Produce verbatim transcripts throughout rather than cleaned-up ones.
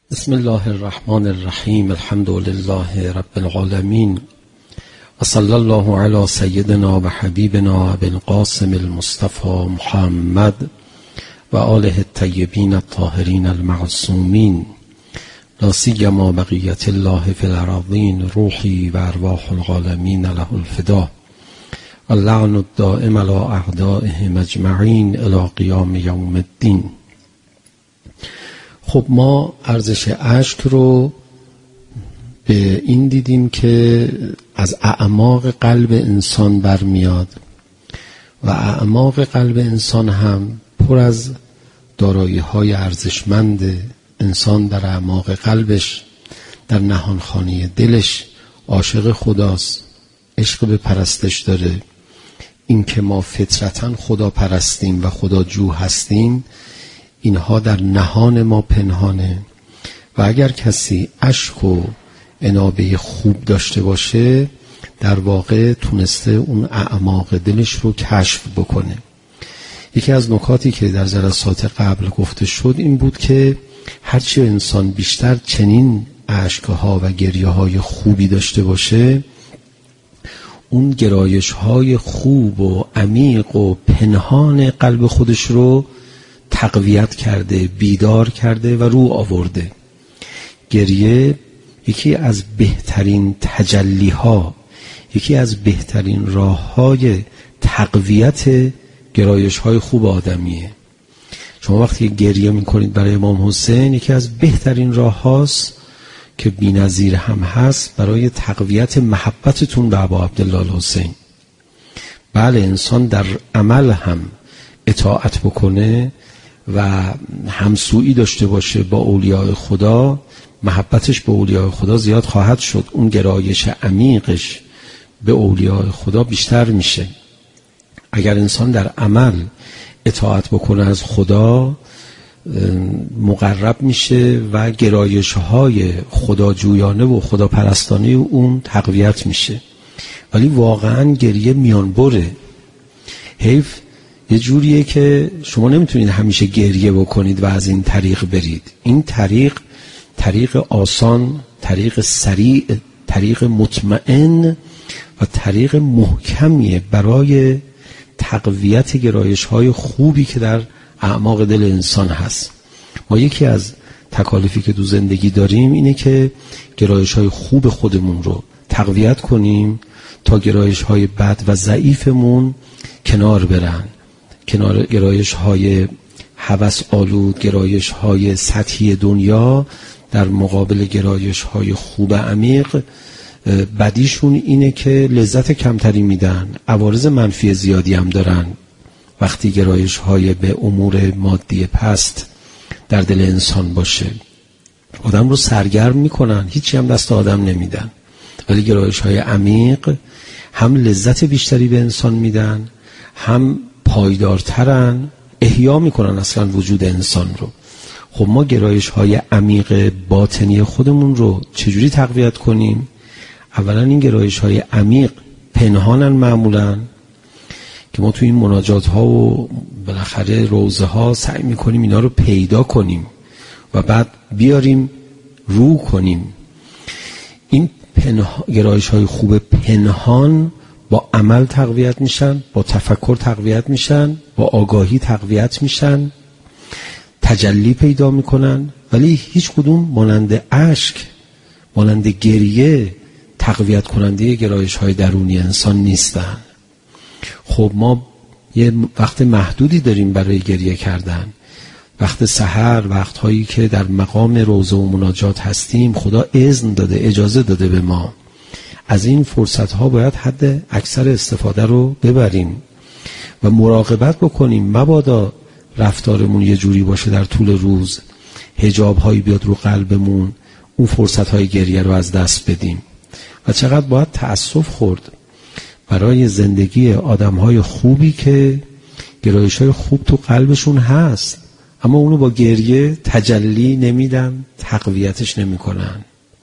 بسم الله الرحمن الرحیم. الحمد لله رب العالمین و صلی الله علی سیدنا و حبیبنا ابی القاسم المصطفى محمد و آله الطیبین الطاهرین المعصومین لا سیما بقیة الله فی الارضین روحی و ارواح العالمین له الفدا و اللعن الدائم علی اعدائهم اجمعین الی قیام یوم الدین. خب ما ارزش اشک رو به این دیدیم که از اعماق قلب انسان برمیاد و اعماق قلب انسان هم پر از دارایی های ارزشمند. انسان در اعماق قلبش، در نهانخانه دلش عاشق خداست، عشق به پرستش داره. این که ما فطرتاً خدا پرستیم و خدا جو هستیم، اینها در نهان ما پنهانه و اگر کسی عشق و انابه خوب داشته باشه در واقع تونسته اون اعماق دلش رو کشف بکنه. یکی از نکاتی که در جلسات قبل گفته شد این بود که هرچی انسان بیشتر چنین اشکها و گریه های خوبی داشته باشه، اون گرایش های خوب و عمیق و پنهان قلب خودش رو تقویت کرده، بیدار کرده و رو آورده. گریه یکی از بهترین تجلی‌ها، یکی از بهترین راه‌های تقویت گرایش‌های خوب آدمیه. شما وقتی گریه می‌کنید برای امام حسین، یکی از بهترین راه‌هاست که بی‌نظیر هم هست برای تقویت محبتتون به ابا عبدالله الحسین. بله، انسان در عمل هم اطاعت بکنه و همسویی داشته باشه با اولیاء خدا، محبتش به اولیاء خدا زیاد خواهد شد، اون گرایش عمیقش به اولیاء خدا بیشتر میشه. اگر انسان در عمل اطاعت بکنه از خدا، مقرب میشه و گرایش های خداجویانه و خداپرستانه اون تقویت میشه. ولی واقعا گریه میانبره. حیف یه جوریه که شما نمیتونید همیشه گریه بکنید و از این طریق برید. این طریق طریق آسان، طریق سریع، طریق مطمئن و طریق محکمیه برای تقویت گرایش های خوبی که در اعماق دل انسان هست. ما یکی از تکالیفی که تو زندگی داریم اینه که گرایش های خوب خودمون رو تقویت کنیم تا گرایش های بد و ضعیفمون کنار برن. کنار گرایش های هوس آلود، گرایش های سطحی دنیا در مقابل گرایش های خوب عمیق. بدیشون اینه که لذت کمتری میدن، عوارض منفی زیادی هم دارن. وقتی گرایش های به امور مادی پست در دل انسان باشه، آدم رو سرگرم میکنن، هیچی هم دست آدم نمیدن. ولی گرایش های عمیق هم لذت بیشتری به انسان میدن، هم پایدارترن، احیا میکنن اصلا وجود انسان رو. خب ما گرایش های عمیق باطنی خودمون رو چجوری تقویت کنیم؟ اولا این گرایش های عمیق پنهانن معمولا، که ما تو این مناجات ها و بالاخره روزه ها سعی میکنیم اینا رو پیدا کنیم و بعد بیاریم رو کنیم. این گرایش های خوب پنهان با عمل تقویت میشن، با تفکر تقویت میشن، با آگاهی تقویت میشن، تجلی پیدا میکنن. ولی هیچ کدوم مانند اشک، مانند گریه تقویت کننده گرایش های درونی انسان نیستن. خب ما یه وقت محدودی داریم برای گریه کردن. وقت سحر، وقت هایی که در مقام روزه و مناجات هستیم، خدا اذن داده، اجازه داده به ما. از این فرصت ها باید حد اکثر استفاده رو ببریم و مراقبت بکنیم مبادا رفتارمون یه جوری باشه در طول روز حجاب هایی بیاد رو قلبمون، اون فرصت های گریه رو از دست بدیم. و چقدر باید تأسف خورد برای زندگی آدم های خوبی که گرایش های خوب تو قلبشون هست، اما اونو با گریه تجلی نمیدن، تقویتش نمی کنن.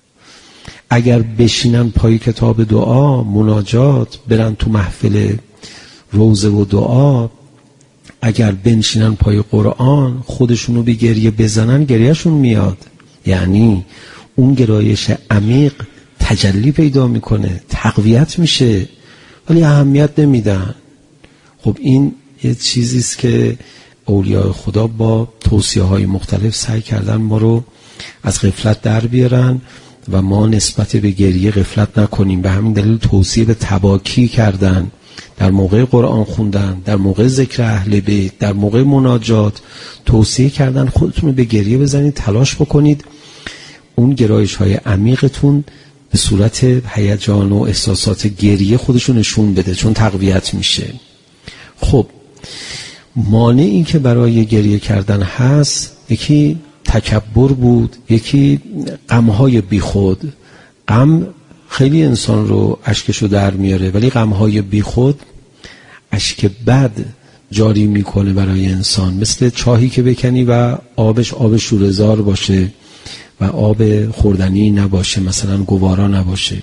اگر بشینن پای کتاب دعا، مناجات، برن تو محفل روزه و دعا، اگر بنشینن پای قرآن، خودشونو به گریه بزنن، گریهشون میاد. یعنی اون گرایش عمیق تجلی پیدا میکنه، تقویت میشه، ولی اهمیت نمیدن. خب این یه چیزی است که اولیاء خدا با توصیه های مختلف سعی کردن ما رو از غفلت در بیارن و ما نسبت به گریه غفلت نکنیم. به همین دلیل توصیه به تباکی کردن، در موقع قرآن خوندن، در موقع ذکر اهل بیت، در موقع مناجات توصیه کردن خودتون رو به گریه بزنید، تلاش بکنید اون گرایش های عمیقتون به صورت هیجان و احساسات گریه خودشو نشون بده، چون تقویت میشه. خب مانعی که برای گریه کردن هست، یکی تکبر بود، یکی غمهای بیخود. غم خیلی انسان رو اشکشو در میاره، ولی غمهای بیخود اشک بد جاری میکنه برای انسان. مثل چاهی که بکنی و آبش آب شوره‌زار باشه و آب خوردنی نباشه، مثلا گوارا نباشه.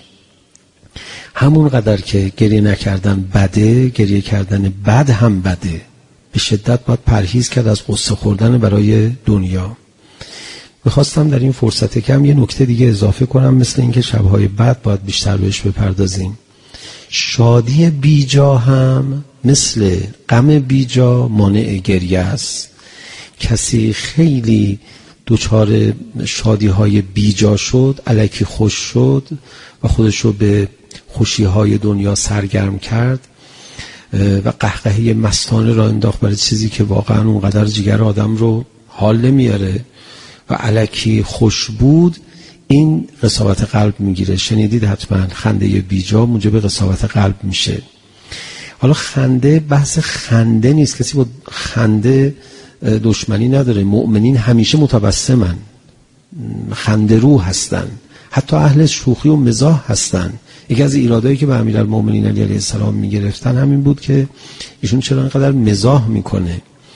همون قدر که گریه نکردن بده، گریه کردن بد هم بده. به شدت باید پرهیز کرد از قصه خوردن برای دنیا. میخواستم در این فرصت کم یه نکته دیگه اضافه کنم، مثل اینکه شبهای بعد باید بیشتر بهش بپردازیم. شادی بیجا هم مثل غم بیجا مانع گریه است. کسی خیلی دوچار شادی های بیجا شد، الکی خوش شد و خودشو به خوشی های دنیا سرگرم کرد و قهقهه مستانه را انداخت برای چیزی که واقعا اونقدر جگر آدم رو حال نمیاره و الکی خوش بود، این قساوت قلب میگیره. شنیدید حتما خنده بیجا موجب قساوت قلب میشه. حالا خنده بحث خنده نیست، کسی با خنده دشمنی نداره. مؤمنین همیشه متبسمن، خنده رو هستن، حتی اهل شوخی و مزاح هستن. یکی از ایرادایی که به امیرالمومنین علی علیه السلام میگرفتن همین بود که ایشون چرا اینقدر مزاح میکنه.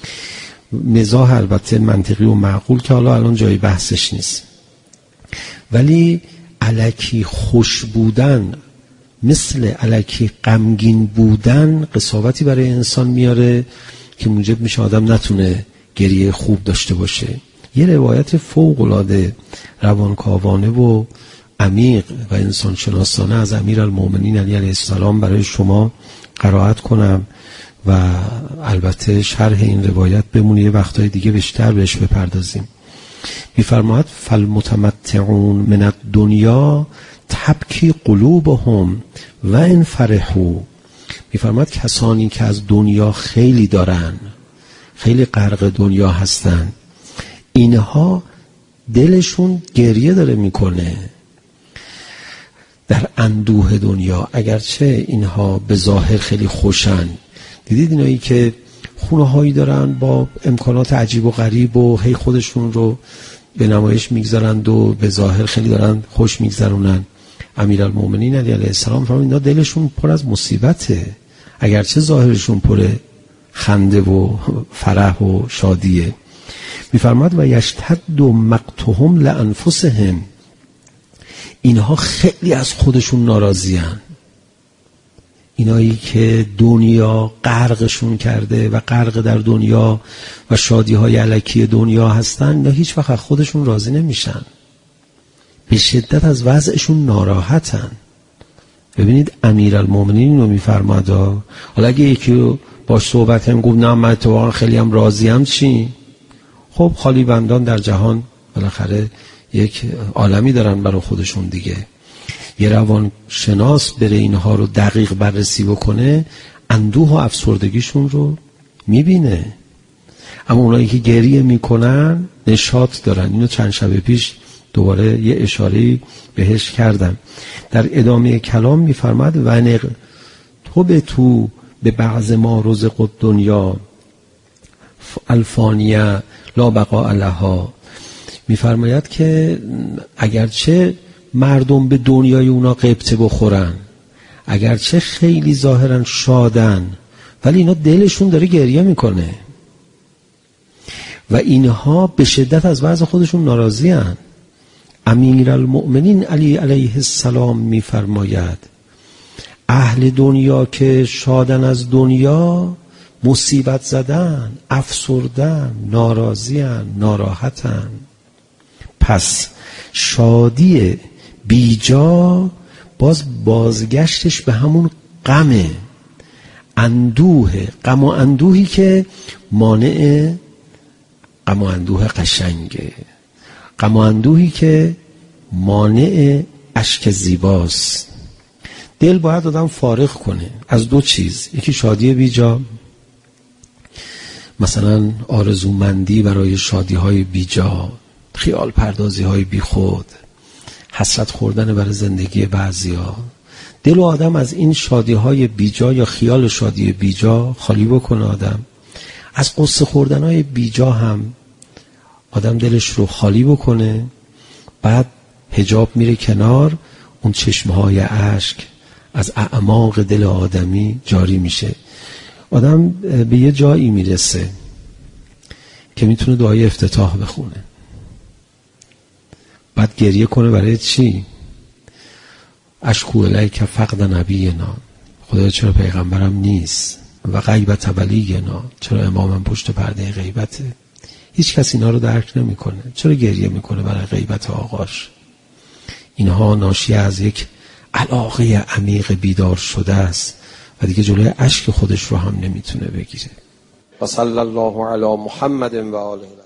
مزاح البته منطقی و معقول که حالا الان جای بحثش نیست، ولی الکی خوش بودن مثل الکی غمگین بودن قساوتی برای انسان میاره که موجب میشه آدم نتونه گریه خوب داشته باشه. یه روایت فوق‌العاده روانکاوانه و عمیق و انسان شناسانه از امیرالمومنین علی علیه السلام برای شما قرائت کنم و البته شرح این روایت بمونه، یه وقتای دیگه بیشتر بهش بپردازیم. می‌فرماید فالمتمتعون من الدنیا تبکی قلوبهم و ان فرحوا. می‌فرماید کسانی که از دنیا خیلی دارن، خیلی غرق دنیا هستن، اینها دلشون گریه داره میکنه در اندوه دنیا، اگرچه اینها به ظاهر خیلی خوشن. دیدید اینایی که خونه هایی دارن با امکانات عجیب و غریب و هی خودشون رو به نمایش میگذارند و به ظاهر خیلی دارن خوش میگذرونن. امیرالمومنین علی علیه السلام فرمودن اینا دلشون پر از مصیبته، اگرچه ظاهرشون پر خنده و فرح و شادیه. میفرماد و یشتد مقتهم لانفسهم، اینها خیلی از خودشون ناراضیان. اینایی که دنیا غرقشون کرده و غرق در دنیا و شادی های الکی دنیا هستن، اینا هیچ وقت خودشون راضی نمیشن، به شدت از وضعشون ناراحتن. ببینید امیرالمومنین اینو میفرماد. حالا اگه یکی رو باش صحبت هم گفت نه من اتفاقا خیلی هم راضیم، چی؟ خب خالی بندان در جهان بالاخره یک عالمی دارن برای خودشون دیگه. یه روان شناس بره اینها رو دقیق بررسی بکنه، اندوه و افسردگیشون رو میبینه. اما اونایی که گریه میکنن نشاط دارن. اینو چند شب پیش دوباره یه اشاره بهش کردم. در ادامه کلام میفرماد و نق تو به تو به بعض ما رزق دنیا الفانیه لا بقاء لها. میفرماید که اگرچه مردم به دنیای اونا غبطه بخورن، اگرچه خیلی ظاهرا شادن، ولی اینا دلشون داره گریه میکنه و اینها به شدت از وضع خودشون ناراضی هن. امیرالمؤمنین علی علیه السلام میفرماید اهل دنیا که شادن از دنیا مصیبت زدن، افسردن، ناراضیان، ناراحتن. پس شادی بیجا باز بازگشتش به همون غمه، اندوه، غم و اندوهی که مانع غم و اندوه قشنگه، غم و اندوهی که مانع اشک زیباست. دل باید آدم فارغ کنه از دو چیز، یکی شادی بیجا، مثلا آرزومندی برای شادی های بیجا، خیال پردازی های بی خود، حسرت خوردن برای زندگی بعضیا. دل و آدم از این شادی های بیجا یا خیال شادی بیجا خالی بکنه. آدم از قصه خوردن های بیجا هم آدم دلش رو خالی بکنه. بعد حجاب میره کنار، اون چشمه های اشک از اعماق دل آدمی جاری میشه. آدم به یه جایی میرسه که میتونه دعای افتتاح بخونه، بعد گریه کنه برای چی؟ اشکو الیک فقد نبینا، خدا چرا پیغمبرم نیست، و غیبت ولینا، چرا امامم پشت پرده غیبته. هیچ کس اینا رو درک نمیکنه. چرا گریه میکنه برای غیبت آقاش؟ اینها ناشی از یک علاقه عمیق بیدار شده است و دیگه جلوی اشک خودش رو هم نمیتونه بگیره. و صلی الله علی محمد و آله.